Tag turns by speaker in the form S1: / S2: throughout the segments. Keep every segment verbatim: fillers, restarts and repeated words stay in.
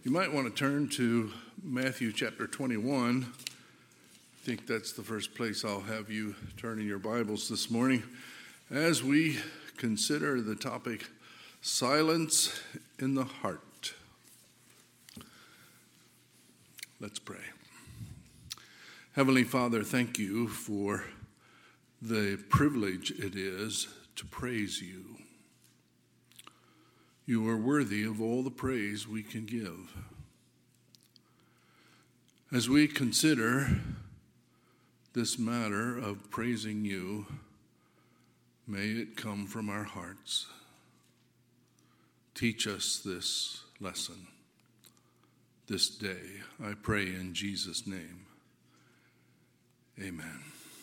S1: You might want to turn to Matthew chapter twenty-one. I think that's the first place I'll have you turn in your Bibles this morning as we consider the topic, silence in the heart. Let's pray. Heavenly Father, thank you for the privilege it is to praise you. You are worthy of all the praise we can give. As we consider this matter of praising you, may it come from our hearts. Teach us this lesson this day, I pray in Jesus' name. Amen.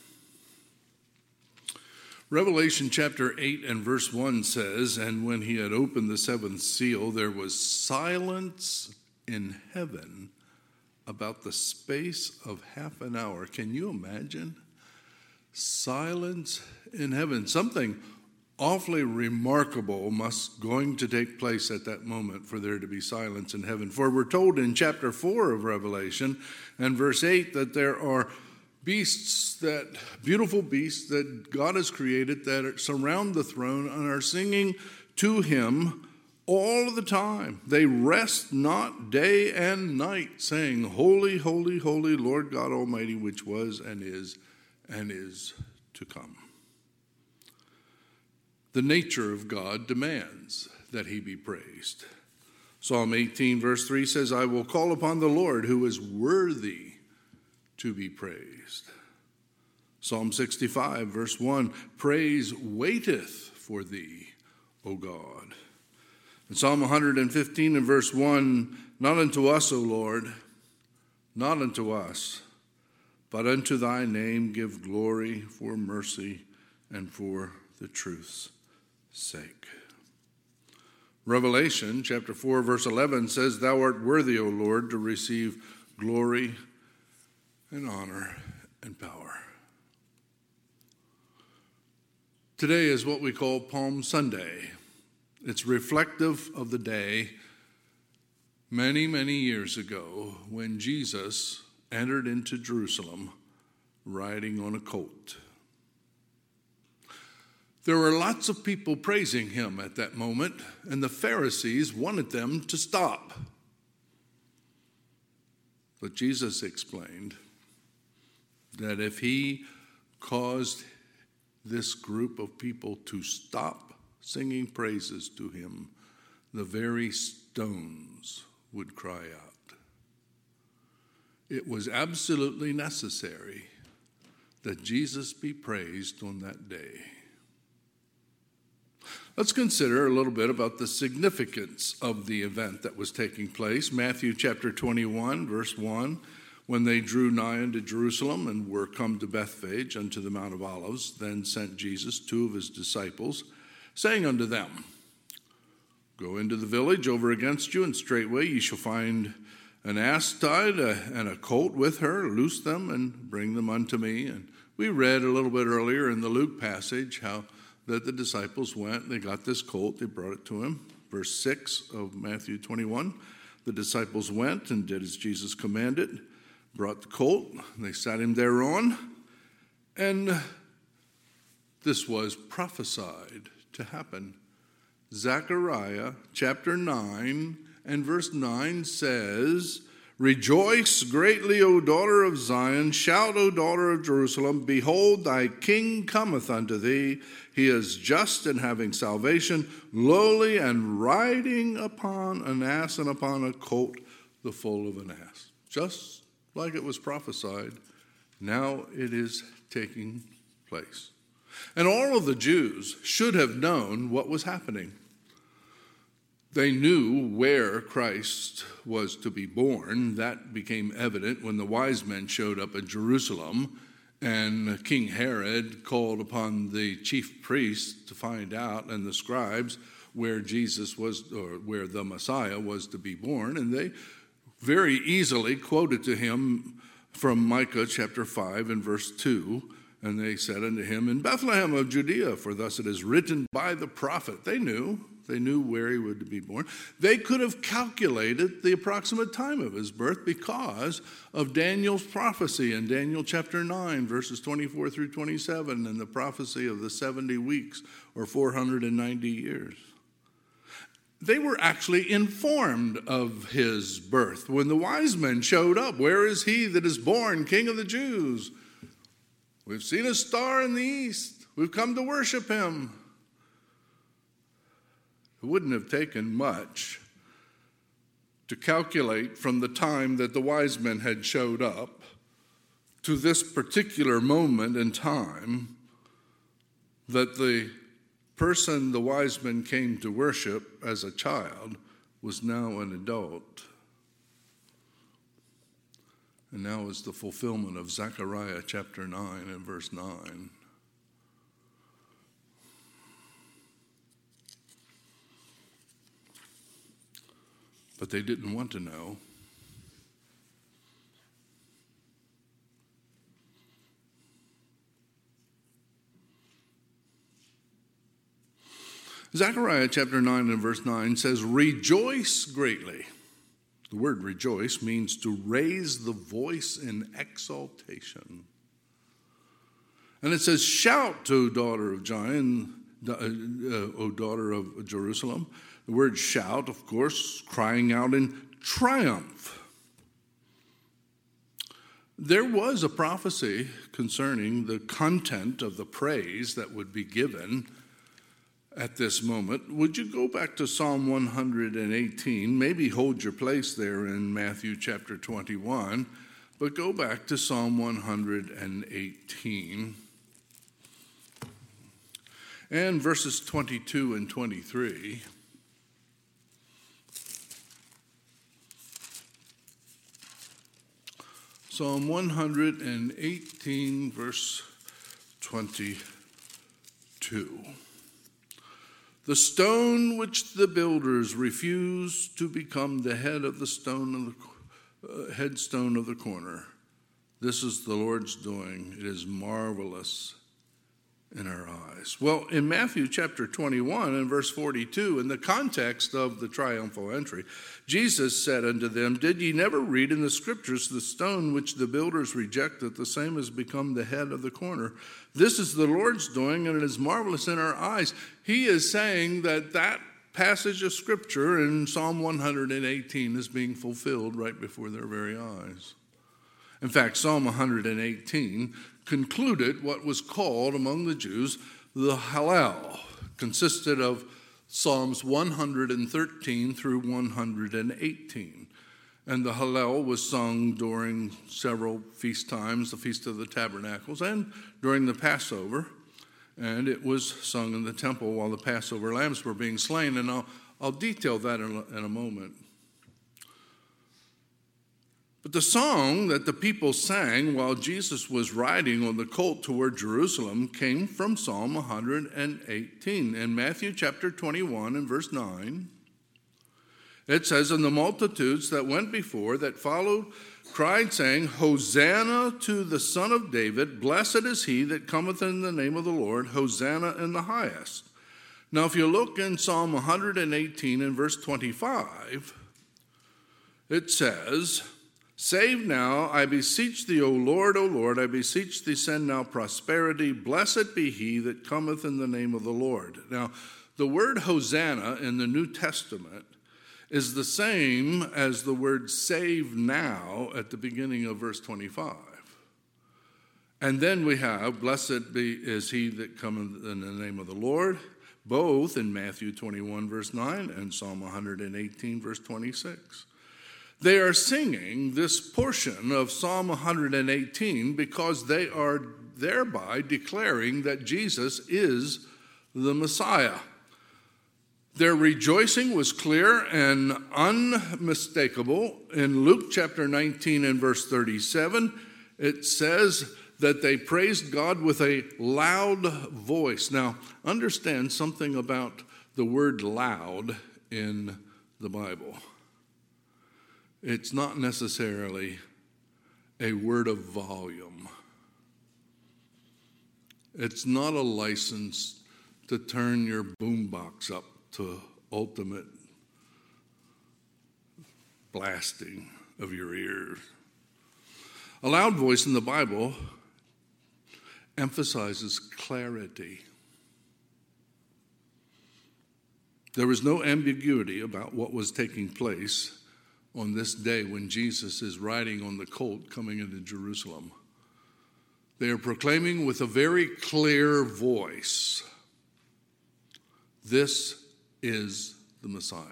S1: Revelation chapter eight and verse one says, "And when he had opened the seventh seal, there was silence in heaven about the space of half an hour." Can you imagine? Silence in heaven. Something awfully remarkable must going to take place at that moment for there to be silence in heaven. For we're told in chapter four of Revelation and verse eight that there are beasts, that beautiful beasts that God has created that surround the throne and are singing to him all the time. They rest not day and night, saying, "Holy, holy, holy, Lord God Almighty, which was and is and is to come." The nature of God demands that he be praised. Psalm eighteen verse three says, "I will call upon the Lord who is worthy to be praised." Psalm sixty-five verse one, "Praise waiteth for thee, O God." And Psalm one hundred fifteen and verse one, "Not unto us, O Lord, not unto us, but unto thy name give glory for mercy and for the truth's sake." Revelation chapter four verse eleven says, "Thou art worthy, O Lord, to receive glory and honor and power." Today is what we call Palm Sunday. It's reflective of the day many, many years ago when Jesus entered into Jerusalem riding on a colt. There were lots of people praising him at that moment, and the Pharisees wanted them to stop. But Jesus explained that if he caused this group of people to stop singing praises to him, the very stones would cry out. It was absolutely necessary that Jesus be praised on that day. Let's consider a little bit about the significance of the event that was taking place. Matthew chapter twenty-one, verse one, "When they drew nigh unto Jerusalem and were come to Bethphage unto the Mount of Olives, then sent Jesus two of his disciples, saying unto them, Go into the village over against you, and straightway ye shall find an ass tied and a colt with her. Loose them and bring them unto me." And we read a little bit earlier in the Luke passage how that the disciples went, they got this colt, they brought it to him. Verse six of Matthew twenty-one, "The disciples went and did as Jesus commanded, brought the colt, they sat him thereon, and this was prophesied to happen." Zechariah chapter nine and verse nine says, "Rejoice greatly, O daughter of Zion. Shout, O daughter of Jerusalem. Behold, thy king cometh unto thee. He is just and having salvation, lowly and riding upon an ass and upon a colt, the foal of an ass." Just like it was prophesied, now it is taking place. And all of the Jews should have known what was happening. They knew where Christ was to be born. That became evident when the wise men showed up at Jerusalem and King Herod called upon the chief priests to find out, and the scribes, where Jesus was, or where the Messiah was to be born. And they very easily quoted to him from Micah chapter five and verse two. And they said unto him, "In Bethlehem of Judea, for thus it is written by the prophet." They knew They knew where he would be born. They could have calculated the approximate time of his birth because of Daniel's prophecy in Daniel chapter nine, verses twenty-four through twenty-seven, and the prophecy of the seventy weeks or four hundred ninety years. They were actually informed of his birth. When the wise men showed up, where is he that is born, King of the Jews? We've seen a star in the east. We've come to worship him. It wouldn't have taken much to calculate from the time that the wise men had showed up to this particular moment in time that the person the wise men came to worship as a child was now an adult. And now is the fulfillment of Zechariah chapter nine and verse nine. But they didn't want to know. Zechariah chapter nine and verse nine says, "Rejoice greatly." The word rejoice means to raise the voice in exaltation. And it says, "Shout, O daughter of Zion, O daughter of Jerusalem." The word shout, of course, crying out in triumph. There was a prophecy concerning the content of the praise that would be given at this moment. Would you go back to Psalm one hundred eighteen? Maybe hold your place there in Matthew chapter twenty-one, but go back to Psalm one hundred eighteen and verses twenty-two and twenty-three. Psalm one hundred eighteen, verse twenty-two. "The stone which the builders refused to become the head of the stone of the uh, headstone of the corner. This is the Lord's doing. It is marvelous in our eyes." Well, in Matthew chapter twenty-one and verse forty-two, in the context of the triumphal entry, Jesus said unto them, "Did ye never read in the scriptures, the stone which the builders rejected, the same has become the head of the corner? This is the Lord's doing, and it is marvelous in our eyes." He is saying that that passage of scripture in Psalm one hundred eighteen is being fulfilled right before their very eyes. In fact, Psalm one hundred eighteen concluded what was called among the Jews the Hallel, consisted of Psalms one hundred thirteen through one hundred eighteen. And the Hallel was sung during several feast times, the Feast of the Tabernacles, and during the Passover. And it was sung in the temple while the Passover lambs were being slain. And I'll, I'll detail that in a, in a moment. But the song that the people sang while Jesus was riding on the colt toward Jerusalem came from Psalm one hundred eighteen. In Matthew chapter twenty-one and verse nine, it says, "And the multitudes that went before, that followed, cried, saying, Hosanna to the Son of David. Blessed is he that cometh in the name of the Lord. Hosanna in the highest." Now, if you look in Psalm one hundred eighteen and verse twenty-five, it says, "Save now, I beseech thee, O Lord, O Lord, I beseech thee, send now prosperity. Blessed be he that cometh in the name of the Lord." Now, the word Hosanna in the New Testament is the same as the word save now at the beginning of verse twenty-five. And then we have, blessed be is he that cometh in the name of the Lord, both in Matthew twenty-one, verse nine, and Psalm one hundred eighteen, verse twenty-six. They are singing this portion of Psalm one hundred eighteen because they are thereby declaring that Jesus is the Messiah. Their rejoicing was clear and unmistakable. In Luke chapter nineteen and verse thirty-seven, it says that they praised God with a loud voice. Now, understand something about the word loud in the Bible. It's not necessarily a word of volume. It's not a license to turn your boombox up to ultimate blasting of your ears. A loud voice in the Bible emphasizes clarity. There was no ambiguity about what was taking place on this day when Jesus is riding on the colt coming into Jerusalem. They are proclaiming with a very clear voice, this is the Messiah.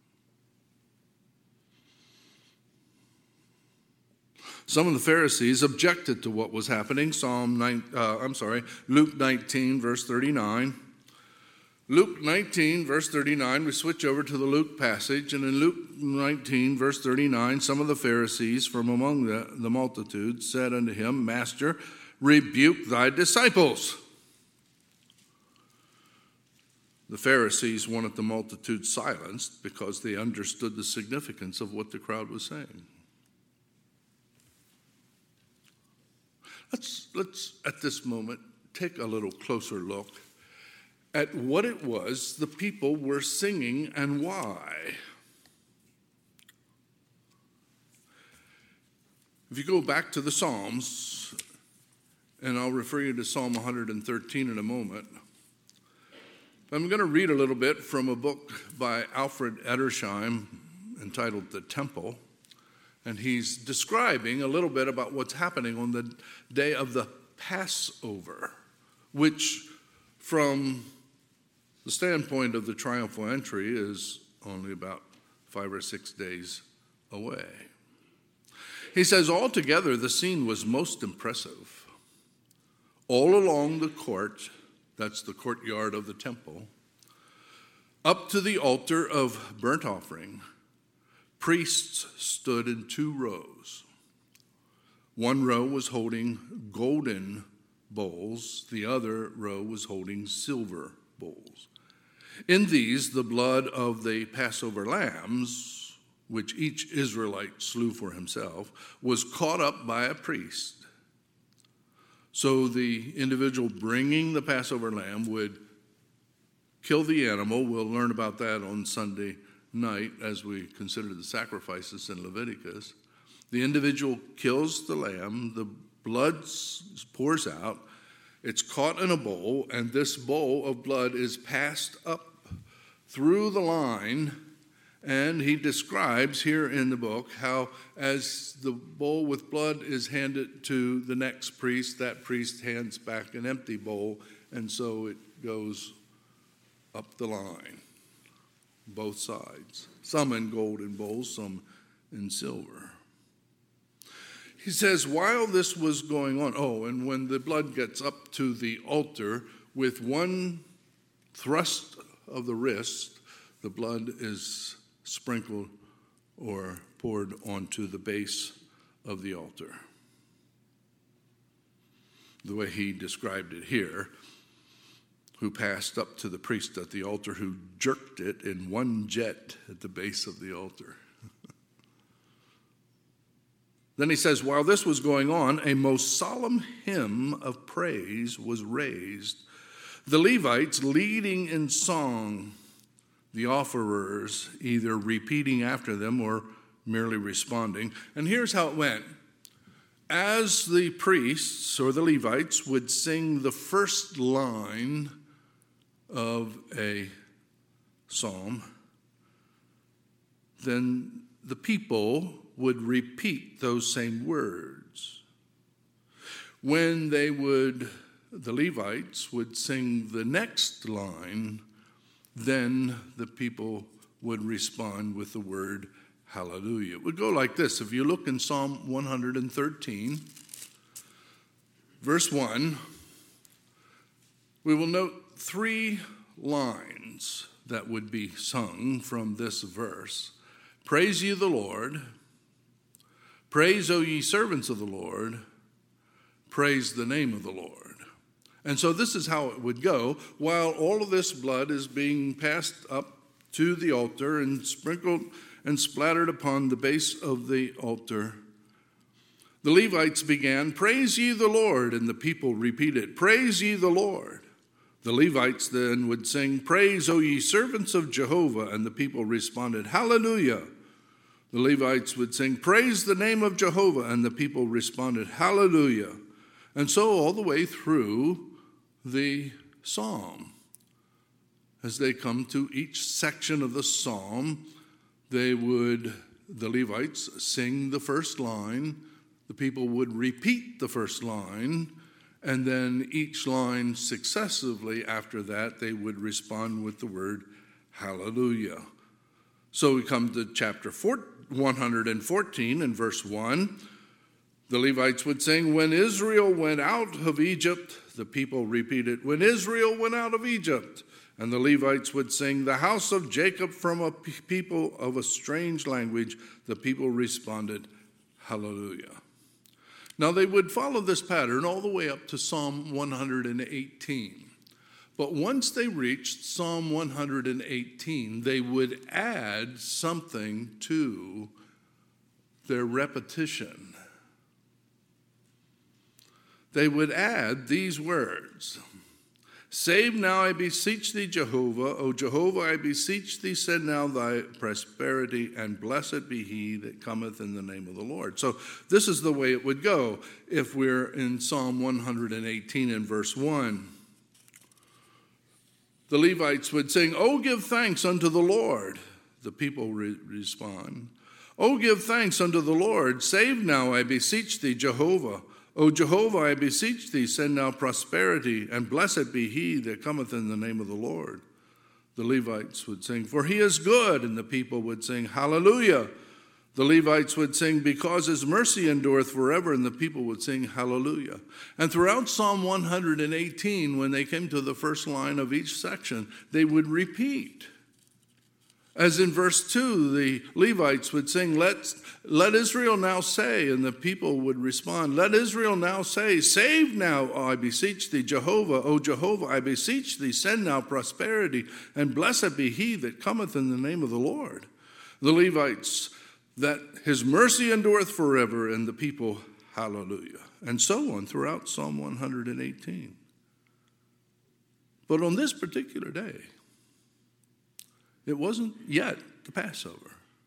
S1: Some of the Pharisees objected to what was happening. Psalm nine, uh, I'm sorry, Luke nineteen, verse thirty-nine. Luke nineteen, verse thirty-nine, we switch over to the Luke passage, and in Luke nineteen, verse thirty-nine, some of the Pharisees from among the, the multitude said unto him, Master, rebuke thy disciples. The Pharisees wanted the multitude silenced because they understood the significance of what the crowd was saying. Let's, let's, at this moment, take a little closer look at what it was the people were singing and why. If you go back to the Psalms, and I'll refer you to Psalm one hundred thirteen in a moment, I'm going to read a little bit from a book by Alfred Edersheim entitled The Temple. And he's describing a little bit about what's happening on the day of the Passover, which from the standpoint of the triumphal entry is only about five or six days away. He says, altogether, the scene was most impressive. All along the court, that's the courtyard of the temple, up to the altar of burnt offering, priests stood in two rows. One row was holding golden bowls. The other row was holding silver bowls. In these, the blood of the Passover lambs, which each Israelite slew for himself, was caught up by a priest. So the individual bringing the Passover lamb would kill the animal. We'll learn about that on Sunday night as we consider the sacrifices in Leviticus. The individual kills the lamb, the blood pours out, it's caught in a bowl, and this bowl of blood is passed up through the line, and he describes here in the book how as the bowl with blood is handed to the next priest, that priest hands back an empty bowl, and so it goes up the line. Both sides, some in golden bowls, some in silver. He says, while this was going on, oh, and when the blood gets up to the altar, with one thrust of the wrist, the blood is sprinkled or poured onto the base of the altar. The way he described it here, who passed up to the priest at the altar, who jerked it in one jet at the base of the altar. Then he says, while this was going on, a most solemn hymn of praise was raised. The Levites leading in song, the offerers either repeating after them or merely responding. And here's how it went. As the priests or the Levites would sing the first line of a psalm, then the people would repeat those same words. When they would, the Levites would sing the next line, then the people would respond with the word hallelujah. It would go like this. If you look in Psalm one hundred thirteen, verse one, we will note three lines that would be sung from this verse. Praise ye the Lord. Praise, O ye servants of the Lord. Praise the name of the Lord. And so this is how it would go. While all of this blood is being passed up to the altar and sprinkled and splattered upon the base of the altar, the Levites began, praise ye the Lord, and the people repeated, praise ye the Lord. The Levites then would sing, "Praise, O ye servants of Jehovah," and the people responded, "Hallelujah." The Levites would sing, "Praise the name of Jehovah," and the people responded, "Hallelujah." And so all the way through the psalm. As they come to each section of the psalm, they would, the Levites, sing the first line, the people would repeat the first line, and then each line successively after that, they would respond with the word hallelujah. So we come to chapter one hundred fourteen and verse one. The Levites would sing, "When Israel went out of Egypt," the people repeated, "When Israel went out of Egypt." And the Levites would sing, "The house of Jacob from a people of a strange language." The people responded, "Hallelujah." Now they would follow this pattern all the way up to Psalm one hundred eighteen. But once they reached Psalm one hundred eighteen, they would add something to their repetition. They would add these words, "Save now, I beseech thee, Jehovah. O Jehovah, I beseech thee, send now thy prosperity, and blessed be he that cometh in the name of the Lord." So this is the way it would go if we're in Psalm one hundred eighteen and verse one. The Levites would sing, "Oh, give thanks unto the Lord." The people re- respond, "Oh, give thanks unto the Lord. Save now, I beseech thee, Jehovah. O Jehovah, I beseech thee, send now prosperity, and blessed be he that cometh in the name of the Lord." The Levites would sing, "For he is good," and the people would sing, "Hallelujah." The Levites would sing, "Because his mercy endureth forever," and the people would sing, "Hallelujah." And throughout Psalm one hundred eighteen, when they came to the first line of each section, they would repeat. As in verse two, the Levites would sing, let, let Israel now say, and the people would respond, "Let Israel now say, save now, I beseech thee, Jehovah. O Jehovah, I beseech thee, send now prosperity, and blessed be he that cometh in the name of the Lord." The Levites, that his mercy endureth forever, and the people, hallelujah. And so on throughout Psalm one hundred eighteen. But on this particular day, it wasn't yet the Passover.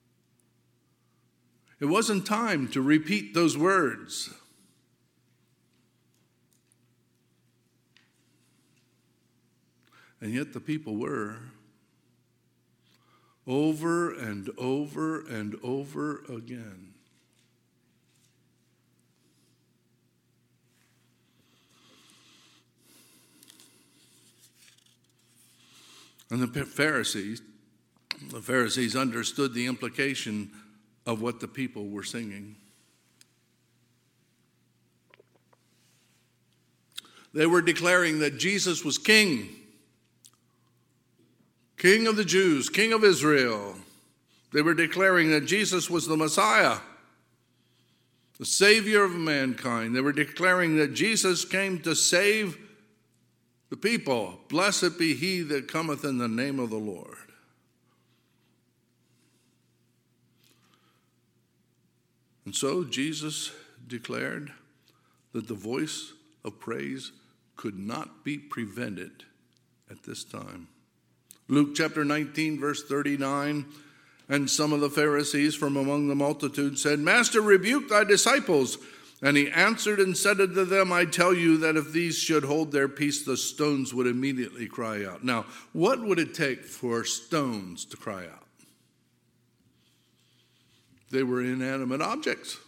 S1: It wasn't time to repeat those words. And yet the people were, over and over and over again. And the Pharisees The Pharisees understood the implication of what the people were singing. They were declaring that Jesus was king, king of the Jews, king of Israel. They were declaring that Jesus was the Messiah, the Savior of mankind. They were declaring that Jesus came to save the people. Blessed be he that cometh in the name of the Lord. And so Jesus declared that the voice of praise could not be prevented at this time. Luke chapter nineteen, verse thirty-nine, "And some of the Pharisees from among the multitude said, Master, rebuke thy disciples. And he answered and said unto them, I tell you that if these should hold their peace, the stones would immediately cry out." Now, what would it take for stones to cry out? They were inanimate objects.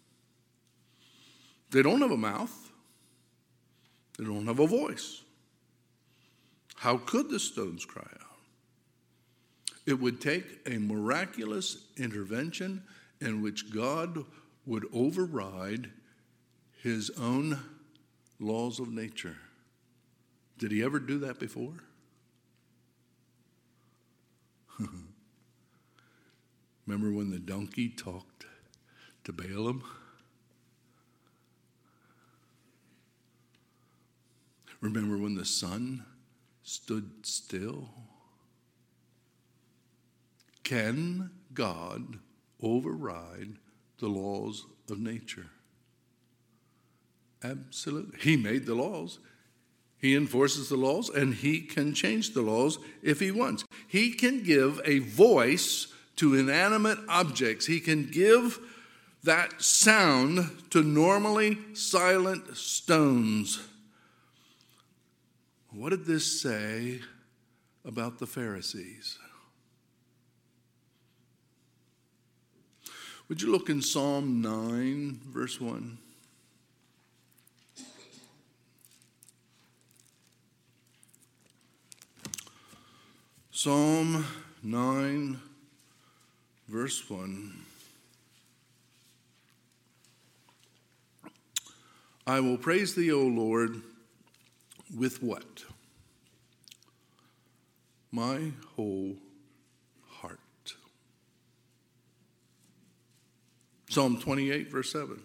S1: They don't have a mouth. They don't have a voice. How could the stones cry out? It would take a miraculous intervention in which God would override his own laws of nature. Did he ever do that before? Remember when the donkey talked to Balaam? Remember when the sun stood still? Can God override the laws of nature? Absolutely. He made the laws. He enforces the laws, and he can change the laws if he wants. He can give a voice to inanimate objects. He can give that sound to normally silent stones. What did this say about the Pharisees? Would you look in Psalm nine, verse one? Psalm nine, verse one. I will praise thee, O Lord, with what? My whole heart. Psalm twenty-eight, verse seven.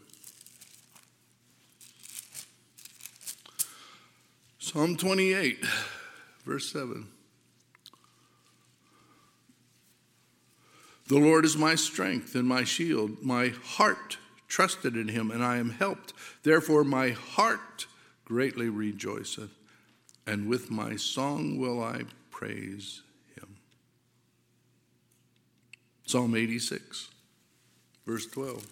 S1: Psalm twenty-eight, verse seven. The Lord is my strength and my shield. My heart trusted in him, and I am helped. Therefore my heart greatly rejoiceth, and with my song will I praise him. Psalm eighty-six, verse twelve.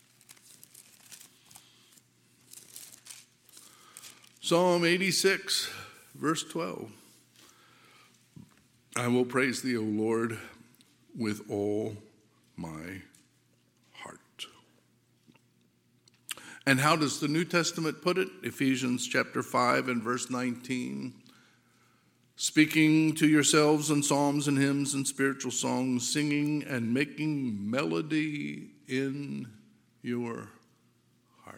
S1: Psalm eighty-six, verse twelve. I will praise thee, O Lord, with all my heart. And how does the New Testament put it? Ephesians chapter five and verse nineteen. Speaking to yourselves in psalms and hymns and spiritual songs, singing and making melody in your heart.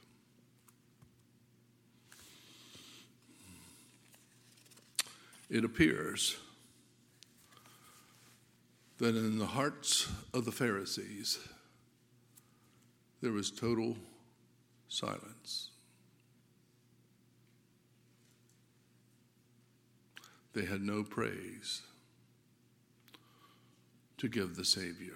S1: It appears that in the hearts of the Pharisees, there was total silence. They had no praise to give the Savior.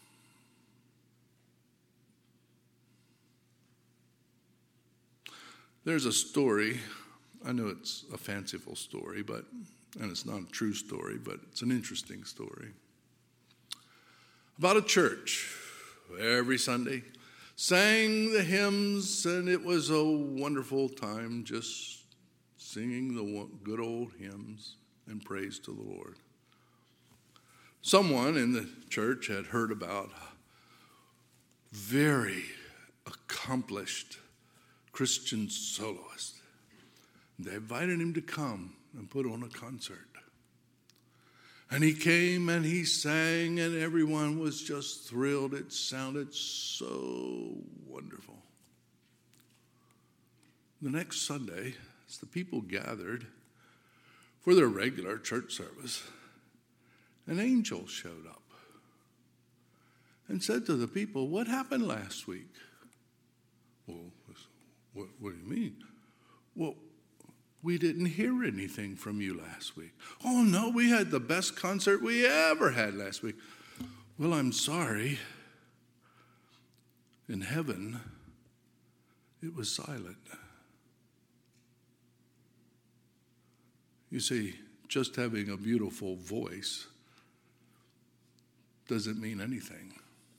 S1: There's a story, I know it's a fanciful story, but and it's not a true story, but it's an interesting story, about a church every Sunday sang the hymns, and it was a wonderful time just singing the good old hymns and praise to the Lord. Someone in the church had heard about a very accomplished Christian soloist. They invited him to come and put on a concert. And he came and he sang, and everyone was just thrilled. It sounded so wonderful. The next Sunday, as the people gathered for their regular church service, an angel showed up and said to the people, "What happened last week?" Well, what, what do you mean? Well, we didn't hear anything from you last week. Oh, no, we had the best concert we ever had last week. Well, I'm sorry. In heaven, it was silent. You see, just having a beautiful voice doesn't mean anything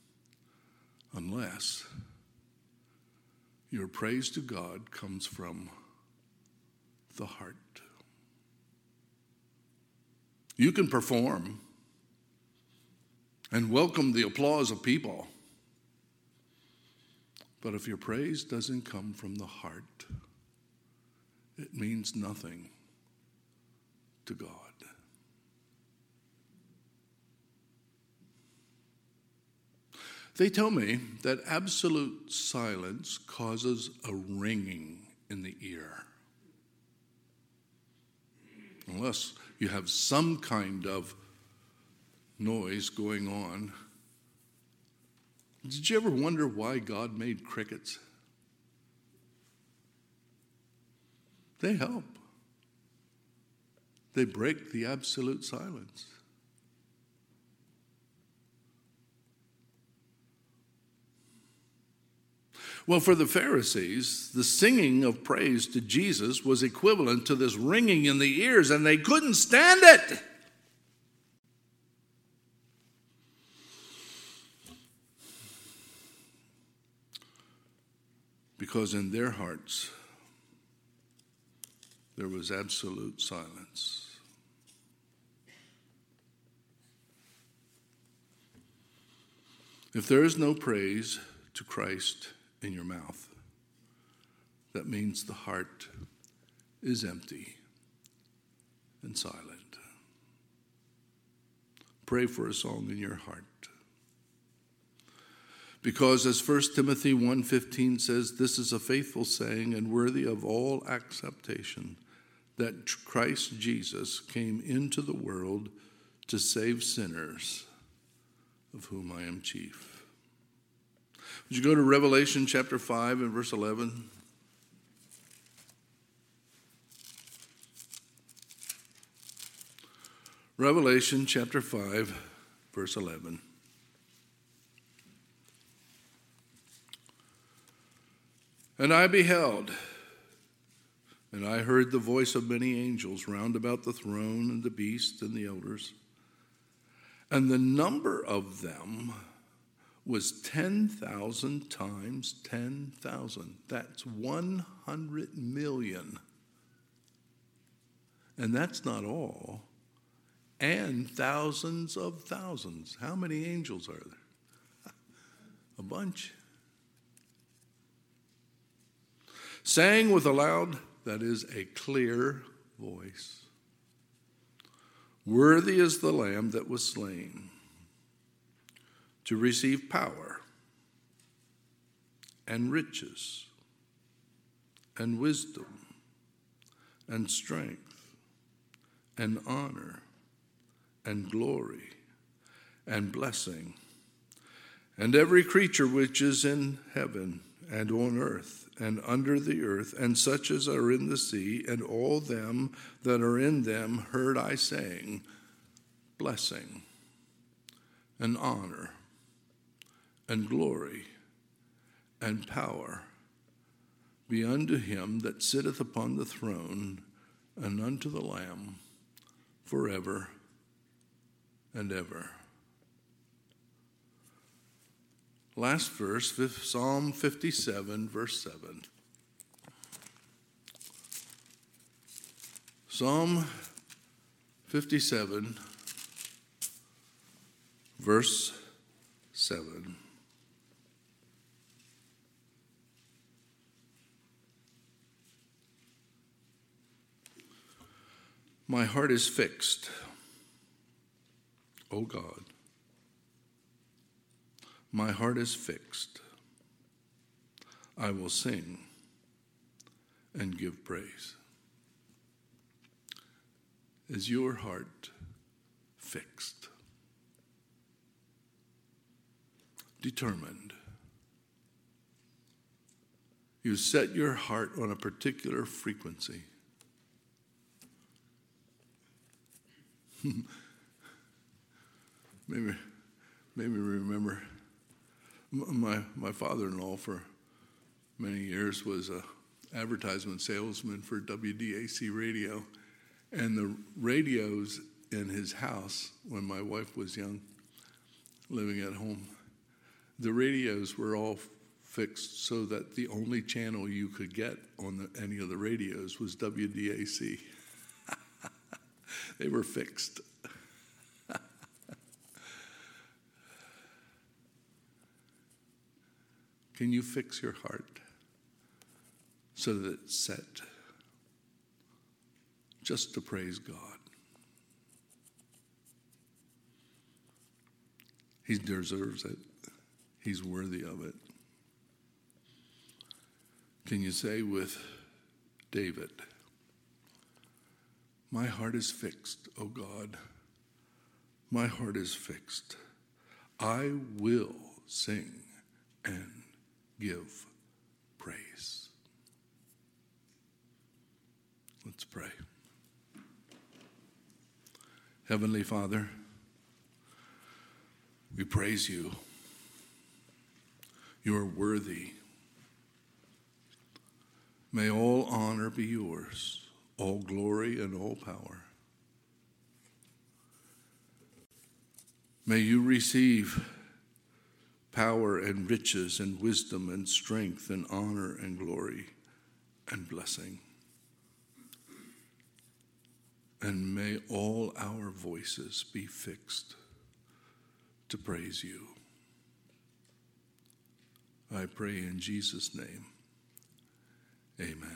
S1: unless your praise to God comes from the heart. You can perform and welcome the applause of people, but if your praise doesn't come from the heart, it means nothing to God. They tell me that absolute silence causes a ringing in the ear. Unless you have some kind of noise going on. Did you ever wonder why God made crickets? They help. They break the absolute silence. Well, for the Pharisees, the singing of praise to Jesus was equivalent to this ringing in the ears, and they couldn't stand it. Because in their hearts, there was absolute silence. If there is no praise to Christ in your mouth, that means the heart is empty and silent. Pray for a song in your heart. Because as First Timothy one fifteen says, this is a faithful saying and worthy of all acceptation, that Christ Jesus came into the world to save sinners, of whom I am chief. Would you go to Revelation chapter five and verse eleven? Revelation chapter five, verse eleven. And I beheld, and I heard the voice of many angels round about the throne and the beast and the elders. And the number of them was ten thousand times ten thousand. That's one hundred million. And that's not all. And thousands of thousands. How many angels are there? A bunch. Sang with a loud, that is a clear voice, worthy is the Lamb that was slain to receive power and riches and wisdom and strength and honor and glory and blessing. And every creature which is in heaven and on earth and under the earth, and such as are in the sea, and all them that are in them, heard I saying, blessing and honor and glory and power be unto him that sitteth upon the throne and unto the Lamb forever and ever. Last verse, Psalm fifty-seven, verse seven. Psalm fifty-seven, verse seven. My heart is fixed, O God. My heart is fixed. I will sing and give praise. Is your heart fixed? Determined. You set your heart on a particular frequency. maybe, maybe remember. My my father-in-law for many years was a advertisement salesman for W D A C radio, and the radios in his house when my wife was young, living at home, the radios were all fixed so that the only channel you could get on the, any of the radios was W D A C. They were fixed. Can you fix your heart so that it's set just to praise God? He deserves it. He's worthy of it. Can you say with David, my heart is fixed, O God. My heart is fixed. I will sing and give praise. Let's pray. Heavenly Father, we praise you. You are worthy May all honor be yours, all glory and all power. May you receive power and riches and wisdom and strength and honor and glory and blessing. And may all our voices be fixed to praise you. I pray in Jesus' name. Amen.